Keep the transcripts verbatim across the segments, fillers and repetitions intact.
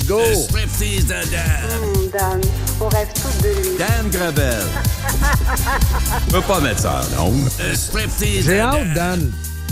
go! Le striptease de Dan. Hum, Dan, on rêve tous de lui. Dan Gravel. Je peux pas mettre ça en ondes. Le striptease J'ai de hâte, Dan.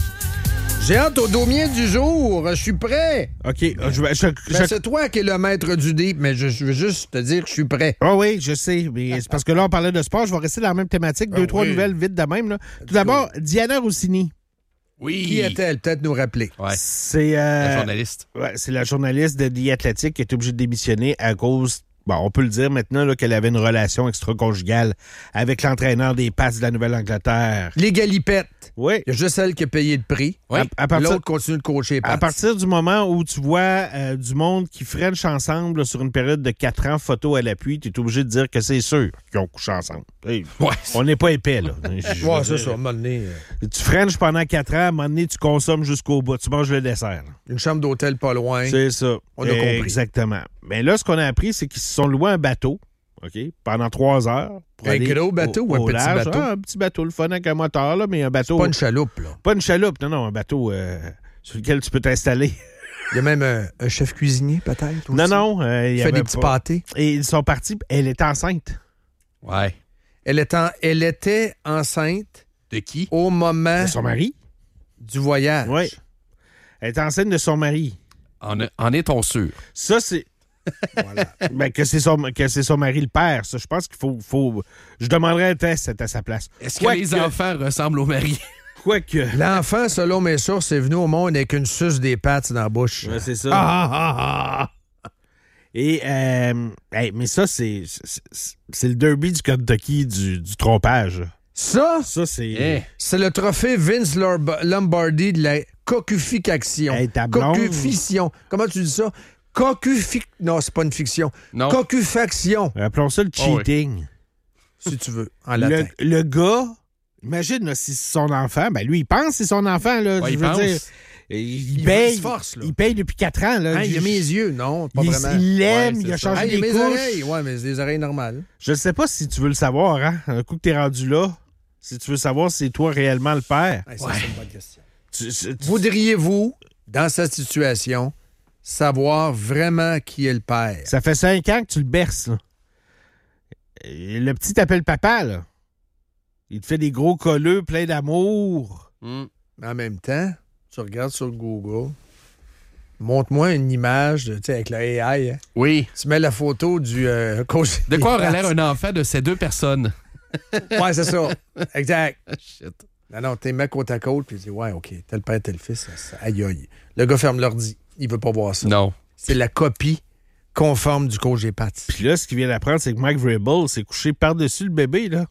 J'ai hâte au domien du jour. Je suis prêt. OK. Je, je, je, Ben, je... c'est toi qui es le maître du deep, mais je, je veux juste te dire que je suis prêt. Ah oui, je sais. Mais c'est parce que là, on parlait de sport. Je vais rester dans la même thématique. Deux, Ah trois oui. nouvelles vite de même. Là. Tout d'abord, Diana Rossini. Oui. Qui est-elle? Peut-être nous rappeler. Ouais. C'est, euh, La journaliste. ouais, c'est la journaliste de The Athletic qui est obligée de démissionner à cause... Bon, on peut le dire maintenant là, qu'elle avait une relation extra-conjugale avec l'entraîneur des Pats de la Nouvelle-Angleterre. Les galipettes. Oui. Il y a juste elle qui a payé le prix. Oui. À, à partir, L'autre continue de coacher les à Pats. partir du moment où tu vois euh, du monde qui french ensemble là, sur une période de quatre ans, photo à l'appui, tu es obligé de dire que c'est sûr qu'ils ont couché ensemble. Hey, Ouais. on n'est pas épais, là. Je veux Ouais, c'est dire, ça. À un moment donné, euh, Tu frenches pendant quatre ans, à un moment donné, tu consommes jusqu'au bout. Tu manges le dessert. là. une chambre d'hôtel pas loin. C'est ça. On a compris. Exactement. Mais là, ce qu'on a appris, c'est qu'ils se sont loués un bateau, OK, pendant trois heures. Pour Un aller gros bateau au, ou un au petit large. bateau? Ah, un petit bateau, le fun avec un moteur, là, mais un bateau. Pas une chaloupe, là. Pas une chaloupe, non, non, un bateau euh, sur lequel tu peux t'installer. Il y a même un, un chef cuisinier, peut-être. Non, aussi. non. euh, il Il y fait avait des petits pas- pâtés. Et ils sont partis. Elle était enceinte. Ouais. Elle, est en- elle était enceinte De qui? au moment De son mari. du voyage. Oui. Elle était enceinte de son mari. En, en est-on sûr? Ça, c'est. Voilà. Ben, que c'est son, que c'est son mari le père. Ça, je pense qu'il faut, faut. Je demanderais un test à sa place. Est-ce que Quoique- les enfants ressemblent au mari? Quoique. L'enfant, selon mes sources, est venu au monde avec une suce des pattes dans la bouche. Ouais, c'est ça. Ah, ah, ah. Et, euh, hey, mais ça, c'est, c'est, c'est le derby du Kentucky du, du trompage. Ça, Ça, c'est. Eh. c'est le trophée Vince Lomb- Lombardi de la cocufication. Hey, ta blonde. Cocufiction. Comment tu dis ça? Cocufi... Non, c'est pas une fiction. Non. Cocufaction, Appelons ça le Oh, oui. cheating. si tu veux, en latin. le, le gars, imagine là, si c'est son enfant, ben lui, il pense que c'est son enfant. Là, Ouais, je il veux pense. dire. Il, Il paye. se force, là. Il paye depuis quatre ans. Là. Hein, il a mes yeux, non, pas il, vraiment. il l'aime, Ouais, il a c'est ça. changé Ah, il a les mes couches. oreilles. Ouais, mais c'est des oreilles normales. Je ne sais pas si tu veux le savoir, hein. Un coup que t'es rendu là, si tu veux savoir si c'est toi réellement le père. Ouais, ça, c'est une bonne question. Tu- tu- tu- Voudriez-vous, dans cette situation, savoir vraiment qui est le père? Ça fait cinq ans que tu le berces, là. Et le petit t'appelle papa, là. Il te fait des gros colleux pleins d'amour. Hmm. Mais en même temps, tu regardes sur Google, montre-moi une image, de, tu sais, avec le A I. Hein. Oui. Tu mets la photo du euh, coach. De quoi aurait l'air un enfant de ces deux personnes? Ouais, c'est ça. Exact. Shit. Non, non, t'es mec côte à côte, puis tu dis, ouais, OK, tel père, tel fils. Ça, ça- aïe, aïe. Le gars ferme l'ordi. Il veut pas voir ça. Non. C'est la copie conforme du coach des pattes. Puis là, ce qu'il vient d'apprendre, c'est que Mike Vrabel s'est couché par-dessus le bébé, là.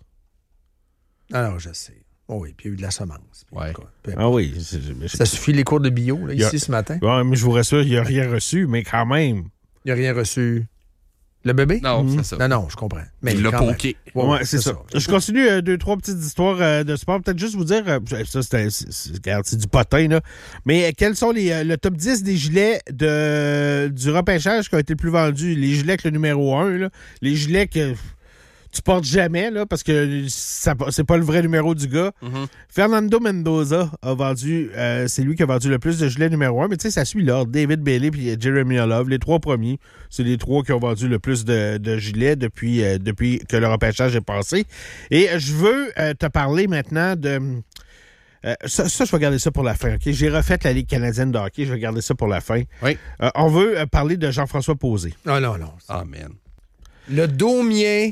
Ah non, je sais. Oh oui, puis il y a eu de la semence. Puis, Ouais. en tout cas, peu Ah importe. oui. c'est- mais- Ça suffit les cours de bio, là, Il y a- ici, ce matin. Ouais, mais je vous rassure, il n'a rien reçu, mais quand même. Il n'a rien reçu. Le bébé? Non, Mhm. c'est ça. Non, non, je comprends. Mais Il l'a quand même. poké. Ouais, Ouais, c'est ça. Je continue euh, deux, trois petites histoires euh, de sport. Peut-être juste vous dire, euh, ça, c'est, un- c'est, c'est- regarde, c'est du potin, là. Mais euh, quels sont les, euh, le top dix des gilets de, du repêchage qui ont été le plus vendus? Les gilets avec le numéro un, là. Les gilets que tu portes jamais, là, parce que ça, c'est pas le vrai numéro du gars. Mhm. Fernando Mendoza a vendu, euh, c'est lui qui a vendu le plus de gilets numéro un, mais tu sais, ça suit l'ordre. David Bailey puis Jeremy Love, les trois premiers, c'est les trois qui ont vendu le plus de, de gilets depuis, euh, depuis que le repêchage est passé. Et euh, je veux euh, te parler maintenant de... euh, ça, ça, je vais garder ça pour la fin, OK? J'ai refait la Ligue canadienne de hockey, je vais garder ça pour la fin. Oui. Euh, on veut euh, parler de Jean-François Posé. Non, non, non. Ah, man. Le domien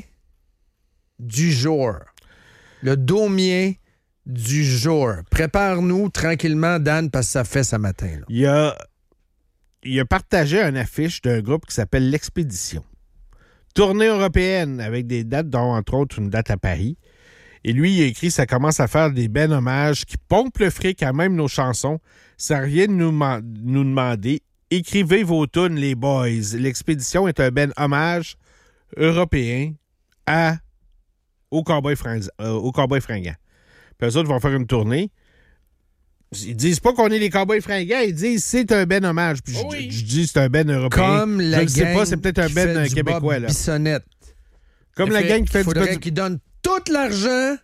du jour. Le domien du jour. Prépare-nous tranquillement, Dan, parce que ça fait ce matin. Là. Il a, il a partagé une affiche d'un groupe qui s'appelle l'Expédition. Tournée européenne avec des dates, dont entre autres une date à Paris. Et lui, il a écrit « Ça commence à faire des belles hommages qui pompent le fric à même nos chansons, sans rien nous, man- nous demander. Écrivez vos tunes, les boys. L'expédition est un bel hommage européen à, aux Cowboys fring- euh, aux Cowboys fringants. » Puis eux autres vont faire une tournée. Ils disent pas qu'on est les Cowboys fringants, ils disent c'est un ben hommage. Puis je, Oh oui. je dis c'est un ben européen. Comme je la ne sais gang pas, c'est peut-être un qui ben fait du québécois. Bob Là. Bissonnette. Comme la gang qui fait Il du faudrait Bob- qu'il donne tout l'argent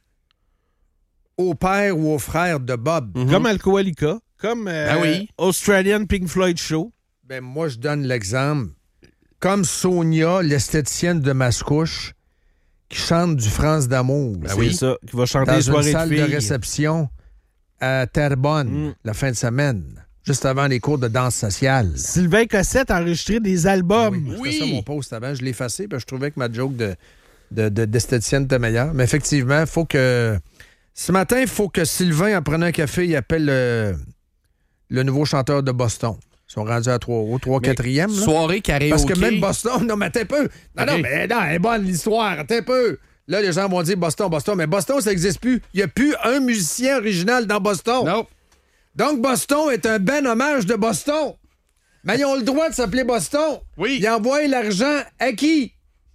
au père ou au frère de Bob. Mhm. Comme Alcoolica, comme euh, Ah oui. Australian Pink Floyd Show. Ben moi, je donne l'exemple. comme Sonia, l'esthéticienne de Mascouche, qui chante du France d'amour. Ben oui, ça, qui va chanter dans les soirées une salle de de, filles. réception à Terrebonne, Mm. la fin de semaine, juste avant les cours de danse sociale. Sylvain Cossette a enregistré des albums. Oui, c'était ça mon post avant. Je l'ai effacé parce que je trouvais que ma joke de, de, de- d'esthéticienne était meilleure. Mais effectivement, il faut que... Ce matin, il faut que Sylvain, en prenant un café, il appelle le, le nouveau chanteur de Boston. Ils sont rendus à trois, au trois quatrième. Soirée karaoké. Parce que même Boston... Non, mais attends un peu. Non, non, OK. mais non, elle est bonne l'histoire. Attends un peu. Là, les gens vont dire Boston, Boston. Mais Boston, ça n'existe plus. Il n'y a plus un musicien original dans Boston. Non. Donc, Boston est un ben hommage de Boston. Mais ils ont le droit de s'appeler Boston. Oui. Ils envoient l'argent à qui?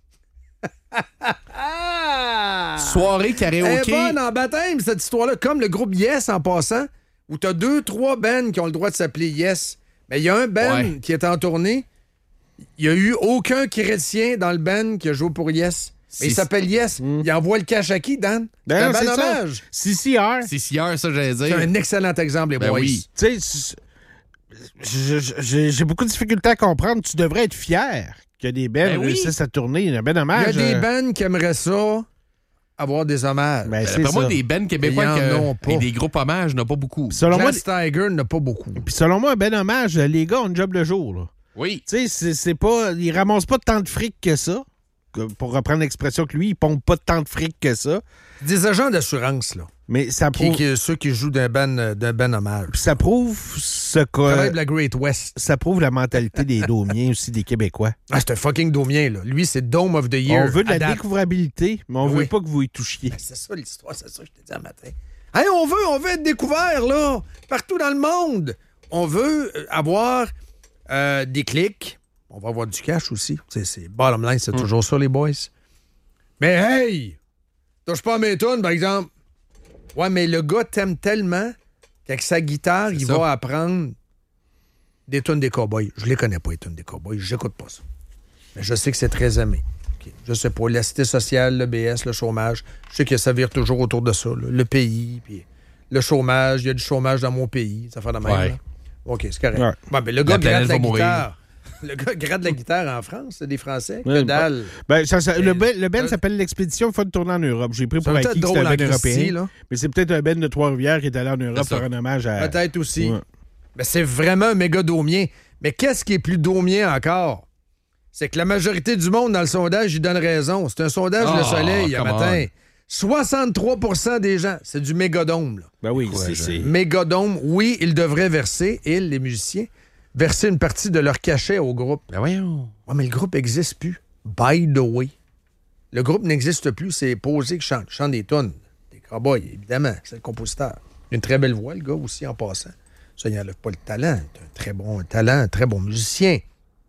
Soirée Elle est karaoké. bonne en baptême, cette histoire-là. Comme le groupe Yes, en passant, où t'as deux, trois bands qui ont le droit de s'appeler Yes. Mais il y a un band Ouais. qui est en tournée. Il n'y a eu aucun chrétien dans le band qui a joué pour Yes. Mais il C'est- s'appelle Yes. Il envoie le cash à qui, Dan? Ben c'est un non, ben c'est ça. hommage. C C R. C'est si hier, ça, j'allais C'est dire. un excellent exemple, les Ben boys. oui. Tu sais, c'est- je- je- j'ai j'ai beaucoup de difficultés à comprendre. Tu devrais être fier que des bands Ben oui. réussissent à tourner. Il y a un ben Il y a hommage. des euh, bands qui aimeraient ça, avoir des hommages. ben, c'est Pour moi, ça. des bands québécois Ils en que- ont pas. et des groupes hommages, il n'y en a pas beaucoup. Selon moi, Jazz Tiger n'a pas beaucoup. puis selon moi, un ben hommage, les gars ont un job de jour. Là. Oui. Tu sais, c'est- c'est pas. Ils ramassent pas tant de fric que ça. Que- Pour reprendre l'expression que lui, ils pompent pas tant de fric que ça. Des agents d'assurance, là. Mais ça Qui, prouve, qui- ceux qui jouent d'un ben, d'un ben hommage. ça prouve ce Ça va que. être la Great West. Ça prouve la mentalité des Domiens aussi, des Québécois. Ah, c'est un fucking domien, là. Lui, c'est Dome of the Year. On veut de à la date. découvrabilité, mais on Oui. veut pas que vous y touchiez. Ben, c'est ça l'histoire, c'est ça que je t'ai dit un matin. Hey, on veut, on veut être découvert, là, partout dans le monde. On veut euh, avoir euh, des clics. On va avoir du cash aussi. C'est, c'est bottom line, c'est toujours ça, les boys. Mais hey! Touche pas à mes tunes, par exemple. Ouais, mais le gars t'aime tellement qu'avec sa guitare, C'est il ça. va apprendre des tunes des cowboys. Je les connais pas, les tunes des cowboys. J'écoute pas ça. Mais je sais que c'est très aimé. OK. Je sais pas, la cité sociale, le B S, le chômage. Je sais que ça vire toujours autour de ça. là. Le pays, puis le chômage. Il y a du chômage dans mon pays. Ça fait de même. Ouais. là. OK, c'est correct. Ouais. Bon, mais le gars La gratte planète la va mourir. guitare. Le gars gratte la guitare en France, c'est des Français. Que Ouais, dalle. Ben, ça, ça- le ben, le ben euh, s'appelle l'Expédition Fun tourner en Europe. J'ai pris Ça pour va acquis peut-être que c'était drôle un en ben Christie, européen. là. Mais c'est peut-être un ben de Trois-Rivières qui est allé en Europe C'est ça. faire un hommage à. Peut-être aussi. Ouais. Mais c'est vraiment un méga domien. Mais qu'est-ce qui est plus domien encore? C'est que la majorité du monde, dans le sondage, il donne raison. C'est un sondage Oh, Le Soleil, un come matin. soixante-trois pour cent des gens, c'est du mégadome. Là. Ben oui, Ouais, c'est. je- c'est- Mégadome, oui, ils devraient verser, ils, les musiciens, verser une partie de leur cachet au groupe. Ben voyons. Ouais, mais le groupe n'existe plus. By the way. Le groupe n'existe plus, c'est Posé qui chante. Il chante des tonnes. Des cowboys, évidemment. C'est le compositeur. Il a une très belle voix, le gars, aussi, en passant. Ça, il n'enlève pas le talent. C'est un très bon talent, un très bon musicien.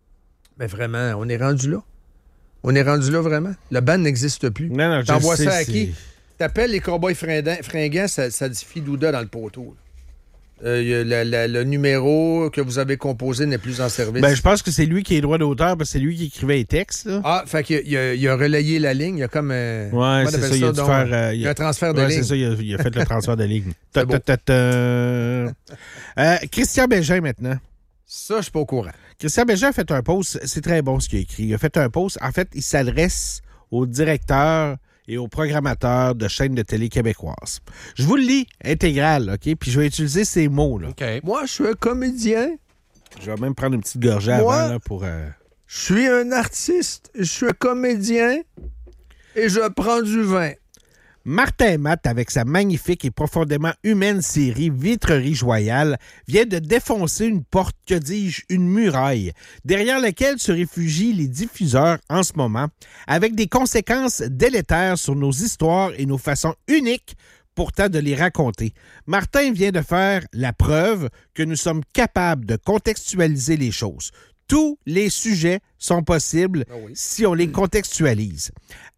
Mais vraiment, on est rendu là. On est rendu là, vraiment. Le band n'existe plus. Non, non, je T'envoies sais, ça à c'est- qui? T'appelles les cowboys fringants, fringants, ça, ça dit Fidouda dans le poteau. là. Euh, y a la- la- le numéro que vous avez composé n'est plus en service. Ben, je pense que c'est lui qui est droit d'auteur parce que c'est lui qui écrivait les textes. Là. Ah, fait qu'il a, il a- il a relayé la ligne. Il y a comme un. Ouais, comment on c'est appelle ça. Il a dû donc? faire. euh, Il y a un transfert de ouais, ligne. c'est ça. Il a, il a fait le transfert de ligne. C'est Ta- beau. ta- ta- ta. Euh, Christian Bégin, maintenant. Ça, je suis pas au courant. Christian Bégin a fait un post. C'est très bon ce qu'il a écrit. Il a fait un post. En fait, il s'adresse aux directeurs et aux programmateurs de chaînes de télé québécoises. Je vous le lis intégral, OK? Puis je vais utiliser ces mots-là. OK. Moi, je suis un comédien. Je vais même prendre une petite gorgée Moi? avant là, pour... euh, Je suis un artiste. Je suis un comédien. Et je prends du vin. Martin Matt, avec sa magnifique et profondément humaine série Vitrerie Joyale, vient de défoncer une porte, que dis-je, une muraille, derrière laquelle se réfugient les diffuseurs en ce moment, avec des conséquences délétères sur nos histoires et nos façons uniques pourtant de les raconter. Martin vient de faire la preuve que nous sommes capables de contextualiser les choses. Tous les sujets sont possibles Ah oui. si on les contextualise.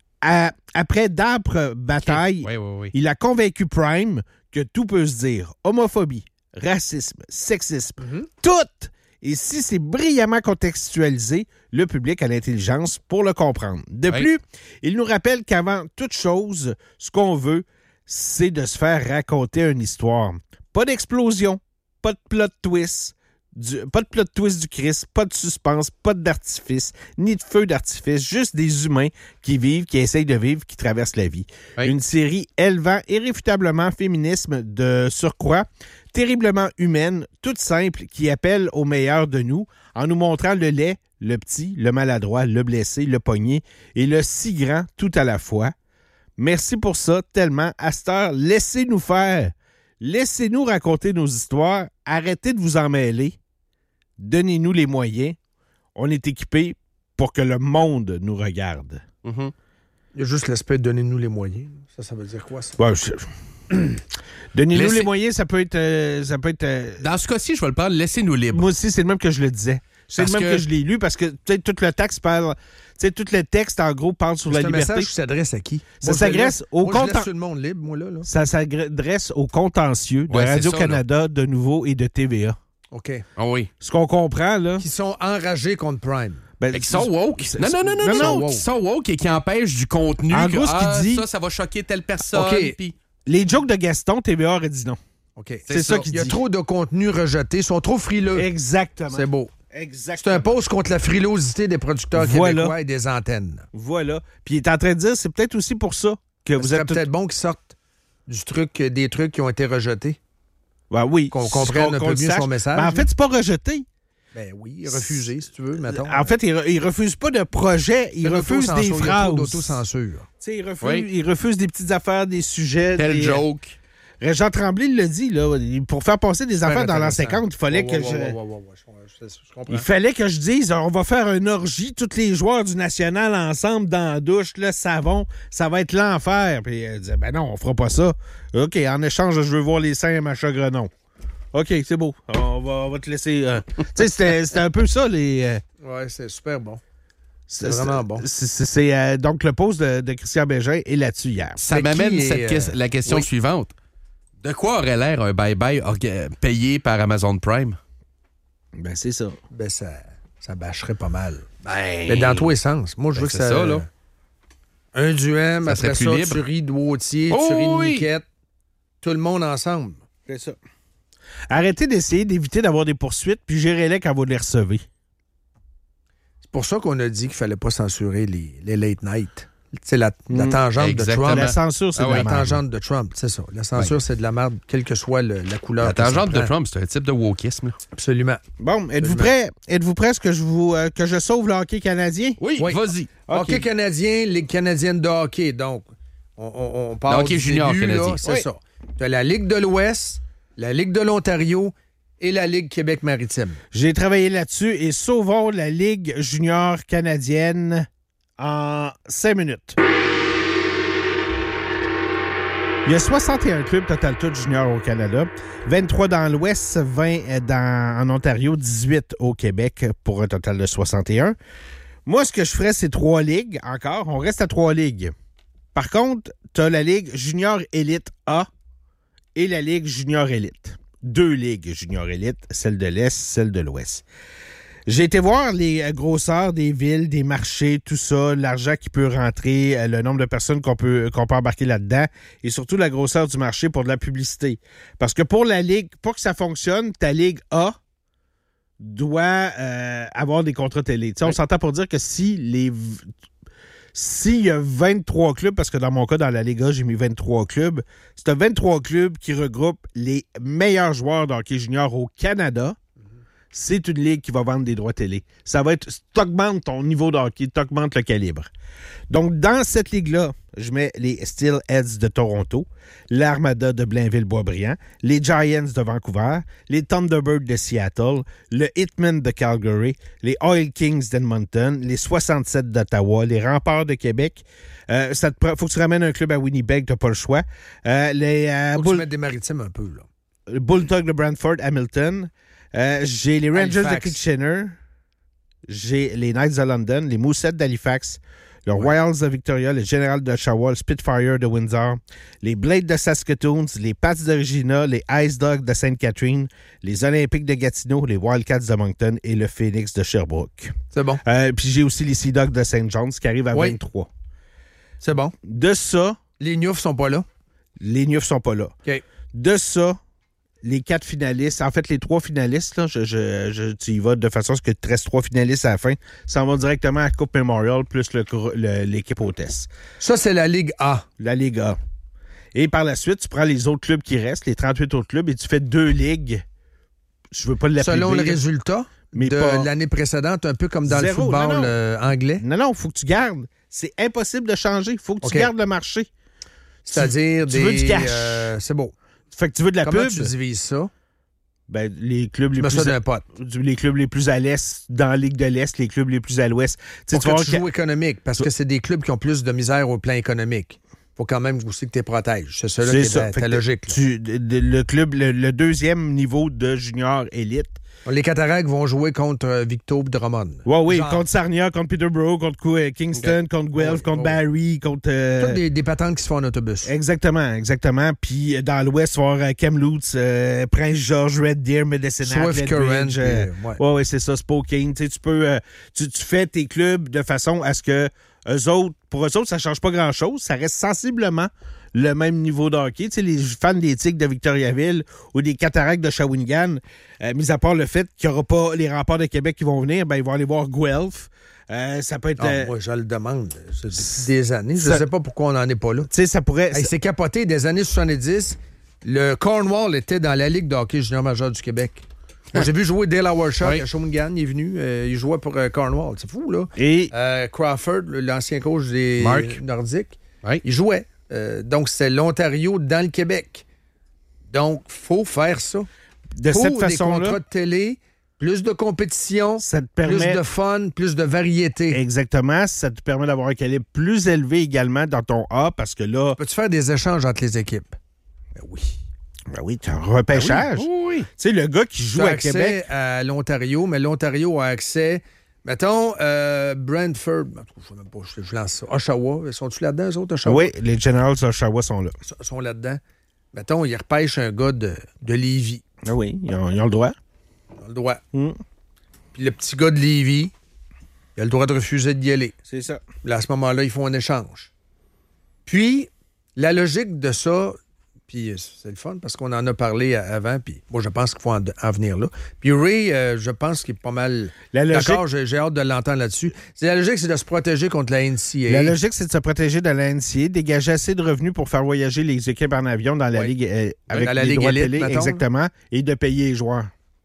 À- après d'âpres batailles, Oui, oui, oui. il a convaincu Prime que tout peut se dire. Homophobie, racisme, sexisme, tout! Et si c'est brillamment contextualisé, le public a l'intelligence pour le comprendre. De Oui. plus, il nous rappelle qu'avant toute chose, ce qu'on veut, c'est de se faire raconter une histoire. Pas d'explosion, pas de plot twist, Du, pas de plot twist du Christ, pas de suspense, pas d'artifice, ni de feu d'artifice, juste des humains qui vivent, qui essayent de vivre, qui traversent la vie. Oui. Une série élevant irréfutablement féminisme de surcroît, terriblement humaine, toute simple, qui appelle au meilleur de nous, en nous montrant le laid, le petit, le maladroit, le blessé, le pogné et le si grand tout à la fois. Merci pour ça, tellement. À cette heure, laissez-nous faire. Laissez-nous raconter nos histoires. Arrêtez de vous en mêler. Donnez-nous les moyens. On est équipés pour que le monde nous regarde. Mm-hmm. Il y a juste l'aspect de donner-nous les moyens. Ça, ça veut dire quoi, ça? Ouais, je... Donnez-nous Laissez... les moyens, ça peut être... Euh, ça peut être euh... Dans ce cas-ci, je vais le prendre, laissez-nous libres. Moi aussi, c'est le même que je le disais. C'est Parce le même que... que je l'ai lu parce que peut-être tout le texte parle... Tu sais, tout le texte, en gros, parle sur C'est la un liberté. message qui s'adresse à qui? Ça Moi, je s'adresse laisse- au moi, je laisse content- tout le monde libre, moi, là. là. Ça s'adresse aux contentieux de Ouais, c'est Radio-Canada, de Nouveau et de T V A. OK. Ah oui. Ce qu'on comprend, là... Qui sont enragés contre Prime. Ben, Qui sont woke. c'est- Non, non, non, non, non, non, non. qui sont woke et qui empêchent du contenu. En que, gros, ce qu'il ah, dit- ça, ça va choquer telle personne. OK. Puis... Les jokes de Gaston, T V A aurait dit non. OK. C'est ça qu'il Il y a dit. trop de contenu rejeté. Ils sont trop frileux. Exactement. C'est beau. Exactement. C'est un post contre la frilosité des producteurs Voilà. québécois et des antennes. Voilà. Puis il est en train de dire, c'est peut-être aussi pour ça que Ce vous serait êtes... tout- peut-être bon qu'ils sortent du truc, des trucs qui ont été rejetés. Ben oui. Qu'on comprenne un peu le mieux sache. son message. Ben en fait, c'est pas rejeté. Ben oui, refusé, si tu veux, mettons. En fait, il, re- il refuse pas de projet, il C'est refuse des l'autocensure, il y a trop phrases. d'autocensure. Tu sais, il refuse, Oui. il refuse des petites affaires, des sujets. Tel des... joke. Jean Tremblay il l'a dit, là. Pour faire passer des affaires dans l'an cinquante, il fallait que je... je comprends. Il fallait que je dise, on va faire une orgie, tous les joueurs du national ensemble dans la douche, le savon, ça va être l'enfer. Puis il disait, ben non, on fera pas ça. OK, en échange, je veux voir les seins à Macha Grenon. OK, c'est beau. On va, on va te laisser... euh. Tu sais, c'était, c'était un peu ça, les... euh, Ouais, c'est super bon. C'est vraiment bon. C'est, c'est, c'est, euh, donc, le post de, de Christian Bégin est là-dessus hier. Ça Mais m'amène qui est, cette ques- euh, la question oui. suivante. De quoi aurait l'air un bye-bye orga- payé par Amazon Prime? Ben, c'est ça. Ben, ça, ça bâcherait pas mal. Ben, Mais dans tous les sens. Moi, je Ben, veux que c'est ça... ça, là. Un duem, Ça après serait ça, plus libre. tu ris de Wautier, Oh tu ris de oui! Niquette. Tout le monde ensemble. C'est ça. Arrêtez d'essayer d'éviter d'avoir des poursuites, puis gérez-les quand vous les recevez. C'est pour ça qu'on a dit qu'il fallait pas censurer les, les late night. C'est la, la Mm, tangente exactement. de Trump. La censure, c'est Ah de oui, la La merde. tangente de Trump, c'est ça. La censure, c'est de la merde, quelle que soit le- la couleur. La que ça tangente de prend. Trump, c'est un type de wokisme. là. Absolument. Bon, êtes-vous Absolument. prêts? Êtes-vous prêts à ce que je vous euh, que je sauve le hockey canadien? Oui, Oui. vas-y. OK. Hockey canadien, Ligue canadienne de hockey. Donc, on, on, on part Le hockey du junior début, là, canadien. c'est Oui. ça. Tu as la Ligue de l'Ouest, la Ligue de l'Ontario et la Ligue Québec-Maritime. J'ai travaillé là-dessus et sauvons la Ligue junior canadienne en cinq minutes. Il y a soixante et un clubs total tout junior au Canada, vingt-trois dans l'Ouest, vingt dans, en Ontario, dix-huit au Québec pour un total de soixante et un. Moi, ce que je ferais, c'est trois ligues encore. On reste à trois ligues. Par contre, tu as la Ligue junior élite A et la Ligue junior élite. Deux ligues junior élite, celle de l'Est, celle de l'Ouest. J'ai été voir les euh, grosseurs des villes, des marchés, tout ça, l'argent qui peut rentrer, euh, le nombre de personnes qu'on peut, qu'on peut embarquer là-dedans et surtout la grosseur du marché pour de la publicité. Parce que pour la Ligue, pour que ça fonctionne, ta Ligue A doit euh, avoir des contrats télé. Tu sais, on s'entend pour dire que si les... v- S'il y a vingt-trois clubs, parce que dans mon cas, dans la Liga, j'ai mis vingt-trois clubs, c'est vingt-trois clubs qui regroupent les meilleurs joueurs de hockey junior au Canada. C'est une ligue qui va vendre des droits télé. Ça va être... T'augmentes ton niveau de hockey, t'augmentes le calibre. Donc, dans cette ligue-là, je mets les Steelheads de Toronto, l'Armada de Blainville-Boisbriand, les Giants de Vancouver, les Thunderbirds de Seattle, le Hitmen de Calgary, les Oil Kings d'Edmonton, les soixante-sept d'Ottawa, les Remparts de Québec. Euh, ça te prend- faut que tu ramènes un club à Winnipeg, t'as pas le choix. Euh, les euh, Faut que tu Bull- mettes des maritimes un peu, là. le Bulldog de Brantford, Hamilton. Euh, j'ai les Rangers Halifax. de Kitchener. J'ai les Knights de London, les Mooseheads d'Halifax, le Royals de Victoria, le Général d'Oshawa, le Spitfire de Windsor, les Blades de Saskatoon, les Pats de Regina, les Ice Dogs de Sainte-Catherine, les Olympiques de Gatineau, les Wildcats de Moncton et le Phoenix de Sherbrooke. C'est bon. Euh, puis j'ai aussi les Sea Dogs de Saint John's qui arrivent à Oui. vingt-trois. C'est bon. De ça, Les Newfs sont pas là. les Newfs sont pas là. OK. De ça, les quatre finalistes, en fait, les trois finalistes, là, je, je, je, tu y vas de façon à ce que tu restes trois finalistes à la fin, s'en vont directement à la Coupe Memorial plus le, le, l'équipe hôtesse. Ça, c'est la Ligue A. La Ligue A. Et par la suite, tu prends les autres clubs qui restent, les trente-huit autres clubs, et tu fais deux ligues. Je veux pas l'appeler. Selon B, le résultat mais de pas... l'année précédente, un peu comme dans Zéro, le football non, non. Euh, anglais. Non, non, il faut que tu gardes. C'est impossible de changer. Il faut que OK. tu gardes le marché. C'est-à-dire tu des... veux du cash. euh, c'est beau. Fait que tu veux de la Comment pub. tu divises ça? Ben, les clubs les Tu mets plus ça à... d'un pot. les clubs les plus à l'est, dans la Ligue de l'Est, les clubs les plus à l'ouest. Tu sais, Pour tu vas que voir tu que- joues économique, parce que c'est des clubs qui ont plus de misère au plan économique. Faut quand même aussi que tu les protèges. C'est ça là C'est qui est ça. ta, Fait ta que logique. là. tu- de- de- le club, le, le deuxième niveau de junior élite. Les Cataractes vont jouer contre euh, Victo et Drummond. Ouais, oui, Genre. contre Sarnia, contre Peterborough, contre Cou- Kingston, Ok. contre Guelph, Oui, contre oui. Barrie, contre... euh, Toutes des, des patentes qui se font en autobus. Exactement, exactement. Puis euh, dans l'ouest, tu vas avoir euh, Kamloops, euh, Prince George, Red Deer, Medicine Hat, Swift Current. Lethbridge, euh, puis, ouais. ouais, ouais, c'est ça, Spokane. Tu sais, tu peux, euh, tu, tu fais tes clubs de façon à ce que eux autres, pour eux autres, ça change pas grand-chose. Ça reste sensiblement le même niveau de hockey. Tu sais, les fans des Tigres de Victoriaville ou des Cataractes de Shawinigan, euh, mis à part le fait qu'il n'y aura pas les remparts de Québec qui vont venir, ben ils vont aller voir Guelph. Euh, ça peut être... Ah, euh, moi, je le demande. C'est depuis des années. Je Ça- ne sais pas pourquoi on n'en est pas là. tu sais, ça pourrait... Hey, c'est capoté. Des années soixante-dix, le Cornwall était dans la Ligue de hockey junior majeur du Québec. Moi, j'ai vu jouer Dale Howarshot Oui. à Shawinigan. Il est venu. euh, il jouait pour euh, Cornwall. C'est fou, là. Et... Euh, Crawford, le- l'ancien coach des Mark. Nordiques, Oui. il jouait. Euh, donc, c'est l'Ontario dans le Québec. Donc, faut faire ça. de Pour cette des façon-là, contrats de télé, plus de compétition, ça te plus permet... de fun, plus de variété. Exactement. Ça te permet d'avoir un calibre plus élevé également dans ton A parce que là, Peux-tu faire des échanges entre les équipes? Ben oui. ben oui, tu as un repêchage. Oui, oui, oui. Tu sais, le gars qui Tu joue as à accès Québec, à l'Ontario, mais l'Ontario a accès. Mettons, euh, Brantford. Je sais même pas, je, je lance ça. Oshawa. Sont-tu là-dedans, eux autres, Oshawa? oui, les Generals d'Oshawa sont là. Ils sont là-dedans. Mettons, ils repêchent un gars de, de Lévis. Ah oui, ils ont, ils ont le droit. Ils ont le droit. Mm. Puis le petit gars de Lévis, il a le droit de refuser d'y aller. C'est ça. Là, à ce moment-là, ils font un échange. Puis, la logique de ça, puis euh, c'est le fun parce qu'on en a parlé a- avant, puis moi, je pense qu'il faut en, en venir là. Puis Ray, euh, je pense qu'il est pas mal La logique, d'accord, j'ai, j'ai hâte de l'entendre là-dessus. C'est la logique, c'est de se protéger contre la N C A A. la logique, c'est de se protéger de la N C A A, dégager assez de revenus pour faire voyager les équipes en avion dans la Oui. Ligue euh, avec Dans la les Ligue droits de élite, télé, mettons, exactement, et de payer les joueurs.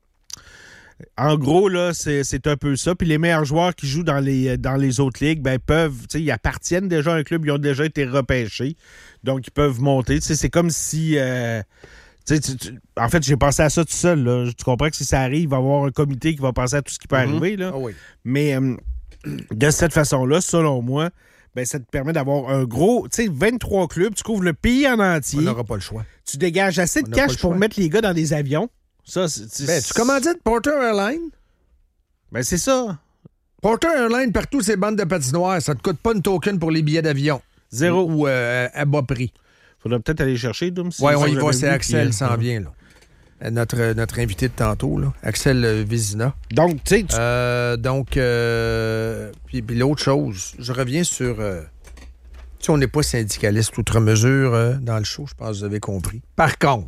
En gros, là, c'est, c'est un peu ça. Puis les meilleurs joueurs qui jouent dans les, dans les autres ligues, ben, peuvent, tu sais, ils appartiennent déjà à un club, ils ont déjà été repêchés. Donc, ils peuvent monter. Tu sais, c'est comme si... euh, tu sais, tu- tu- en fait, j'ai pensé à ça tout seul. Là. Tu comprends que si ça arrive, il va y avoir un comité qui va penser à tout ce qui peut Mhm. arriver. Là. Ah oui. Mais euh, de cette façon-là, selon moi, ben, ça te permet d'avoir un gros... Tu sais, vingt-trois clubs, tu couvres le pays en On entier. n'aura pas le choix. Tu dégages assez de On n'a pas cash le pour choix. mettre les gars dans des avions. Ça, c'est... c'est- Ben, tu commandites Porter Airlines? Ben, c'est ça. Porter Airlines, partout ces bandes de patinoires, ça te coûte pas une token pour les billets d'avion. Zéro. Ou euh, à bas prix. Faudrait peut-être aller chercher, Doom. si Oui, ils on sont y va, jamais c'est venus, Axel puis, s'en euh, vient, là. Euh, Notre, notre invité de tantôt, là. Axel euh, Vézina. Donc, tu sais, tu- Euh, donc, euh, puis, puis l'autre chose, je reviens sur... euh, tu sais, on n'est pas syndicaliste outre mesure euh, dans le show, je pense que vous avez compris. Par contre,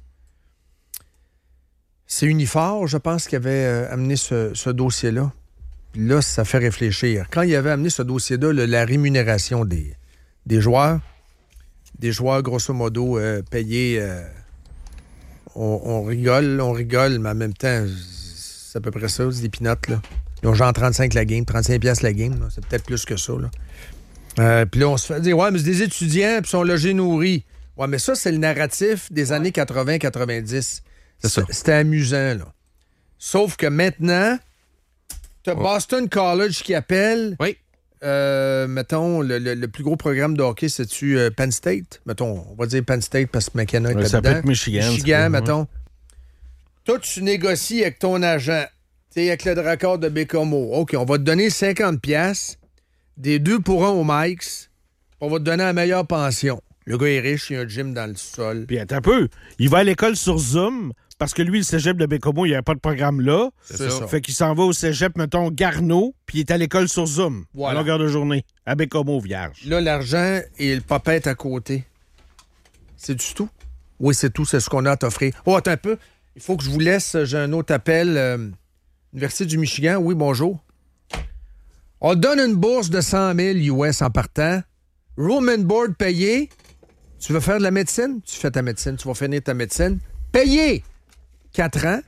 c'est Unifor, je pense, qui avait euh, amené ce, ce dossier-là. Puis là, ça fait réfléchir. Quand il avait amené ce dossier-là, le- la rémunération des, des joueurs, des joueurs, grosso modo, euh, payés... euh, on, on rigole, on rigole, mais en même temps, c'est à peu près ça, c'est des pinottes, là. Ils ont genre trente-cinq la game, trente-cinq piastres la game, là. C'est peut-être plus que ça, là. Euh, puis là, on se fait dire, ouais, mais c'est des étudiants, puis ils sont logés, nourris. Ouais, mais ça, c'est le narratif des années quatre-vingts quatre-vingt-dix. C'est ça. C'était amusant, là. Sauf que maintenant, t'as Oh. Boston College qui appelle. Oui. Euh, mettons, le, le- le plus gros programme de hockey, c'est-tu euh, Penn State? Mettons, on va dire Penn State parce que McKenna est Ouais, ça là-dedans. peut être Michigan, ça Michigan, peut- mettons. Toi, tu négocies avec ton agent. Tu sais, avec le raccord de Bécomo. OK, on va te donner cinquante piastres, des deux pour un au Mike's, on va te donner la meilleure pension. Le gars est riche, il y a un gym dans le sol. Puis attends un peu. Il va à l'école sur Zoom parce que lui, le cégep de Bécomo, il n'y avait pas de programme là. C'est ça. Fait qu'il s'en va au cégep, mettons, Garneau, puis il est à l'école sur Zoom Voilà. à longueur de journée, à Bécomo, vierge. Là, l'argent et le papette à côté. C'est du tout. Oui, c'est tout, c'est ce qu'on a à t'offrir. Oh, attends un peu. Il faut que je vous laisse. J'ai un autre appel. Euh, Université du Michigan. Oui, bonjour. On donne une bourse de cent mille U S en partant. Room and board payé. Tu veux faire de la médecine? Tu fais ta médecine. Tu vas finir ta médecine. Payé! quatre ans.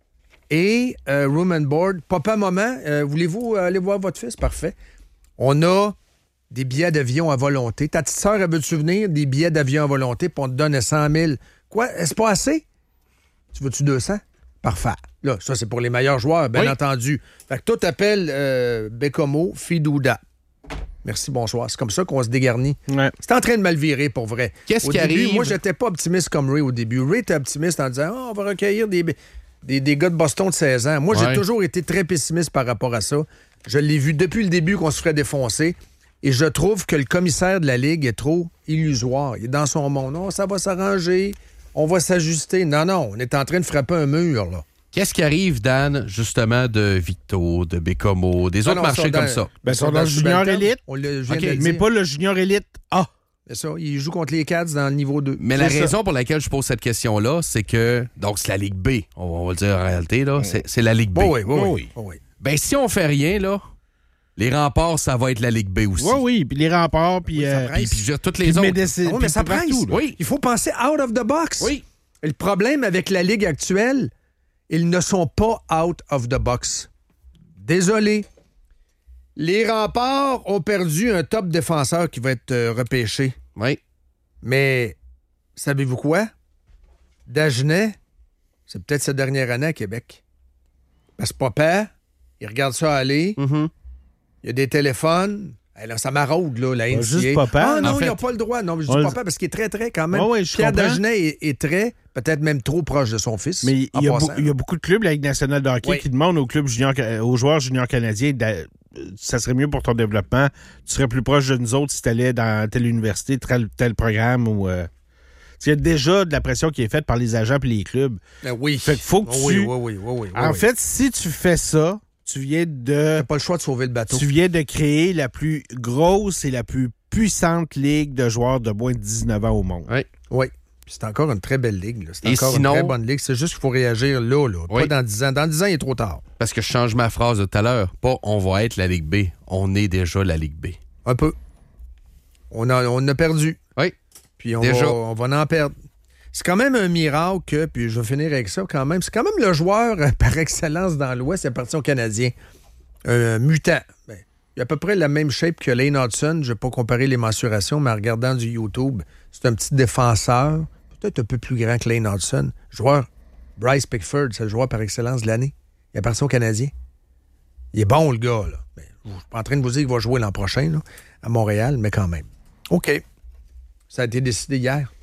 Et euh, room and board. Papa, maman, euh, voulez-vous aller voir votre fils? Parfait. On a des billets d'avion à volonté. Ta petite sœur, elle veut te souvenir des billets d'avion à volonté, puis on te donne cent mille. Quoi? Est-ce pas assez? Tu veux-tu deux cents? Parfait. Là, ça, c'est pour les meilleurs joueurs, bien oui. entendu. Fait que toi, t'appelles euh, Bécomo, Fidouda. Merci, bonsoir. C'est comme ça qu'on se dégarnit. Ouais. C'est en train de mal virer, pour vrai. Qu'est-ce au qui début, arrive? Moi, j'étais pas optimiste comme Ray au début. Ray était optimiste en disant oh, on va recueillir des, des, des gars de Boston de seize ans. Moi, ouais. j'ai toujours été très pessimiste par rapport à ça. Je l'ai vu depuis le début qu'on se ferait défoncer. Et je trouve que le commissaire de la Ligue est trop illusoire. Il est dans son monde. Non, ça va s'arranger. On va s'ajuster. Non, non, on est en train de frapper un mur, là. Qu'est-ce qui arrive, Dan, justement, de Victo, de Bécomo, des Ah autres non, marchés dans- comme ça? Ben, ils sont dans le junior élite. On le, je viens OK, de le Mais dire. pas le junior élite A. C'est ça. Il joue contre les Cats dans le niveau deux. Mais la C'est ça. raison pour laquelle je pose cette question-là, c'est que, donc, c'est la Ligue B. On, on va le dire en réalité, là. C'est, c'est la Ligue B. Oui, oui, oui. Oui. oui. oui, oui. Ben, si on fait rien, là, les remparts, ça va être la Ligue B aussi. Oui, oui. Puis les remparts, puis... Oui, ça euh, presse. Puis, puis je veux toutes puis les le autres. Médecin- Ah oui, mais puis ça partout, presse. là. Oui. Il faut penser out of the box. Oui. Et le problème avec la Ligue actuelle, ils ne sont pas out of the box. Désolé. Les remparts ont perdu un top défenseur qui va être euh, repêché. Oui. Mais savez-vous quoi? Dagenet, c'est peut-être sa dernière année à Québec. Parce que papa, il regarde ça aller. Mhm. Il y a des téléphones. Eh là, ça maraude, là, la N C A A. juste papa. Ah non, En il n'a fait- pas le droit. Non, je dis On le- papa parce qu'il est très, très, quand même. Ah ouais, je Pierre comprends. Dagenet est, est très, peut-être même trop proche de son fils. Mais en il y, a passant. beau- il y a beaucoup de clubs, la Ligue nationale de hockey, Oui. qui demandent aux clubs juniors, aux joueurs juniors canadiens, d'a- ça serait mieux pour ton développement. Tu serais plus proche de nous autres si tu allais dans telle université, tel, tel programme. Ou, euh... Il y a déjà de la pression qui est faite par les agents et les clubs. Ben oui. Fait qu'il faut que oui, tu- Oui, oui, oui, oui, oui, En oui. fait, si tu fais ça, tu viens de T'as pas le choix de sauver le bateau. tu viens de créer la plus grosse et la plus puissante ligue de joueurs de moins de dix-neuf ans au monde. Oui. Oui. Puis c'est encore une très belle ligue. là. C'est Et encore sinon- une très bonne ligue. C'est juste qu'il faut réagir là, là. Oui. Pas dans dix ans. Dans dix ans, il est trop tard. Parce que je change ma phrase de tout à l'heure. Pas on va être la Ligue B. On est déjà la Ligue B. Un peu. On a, on a perdu. Oui. Puis on Déjà. va, on va en perdre. C'est quand même un miracle que, puis je vais finir avec ça quand même, c'est quand même le joueur euh, par excellence dans l'Ouest, c'est parti au Canadien. Un mutant. Ben, il a à peu près la même shape que Lane Hudson. Je ne vais pas comparer les mensurations, mais en regardant du YouTube, c'est un petit défenseur, peut-être un peu plus grand que Lane Hudson. Joueur, Bryce Pickford, c'est le joueur par excellence de l'année. Il appartient au Canadien. Il est bon, le gars, là. Ben, je suis pas en train de vous dire qu'il va jouer l'an prochain, là, à Montréal, mais quand même. OK. Ça a été décidé hier.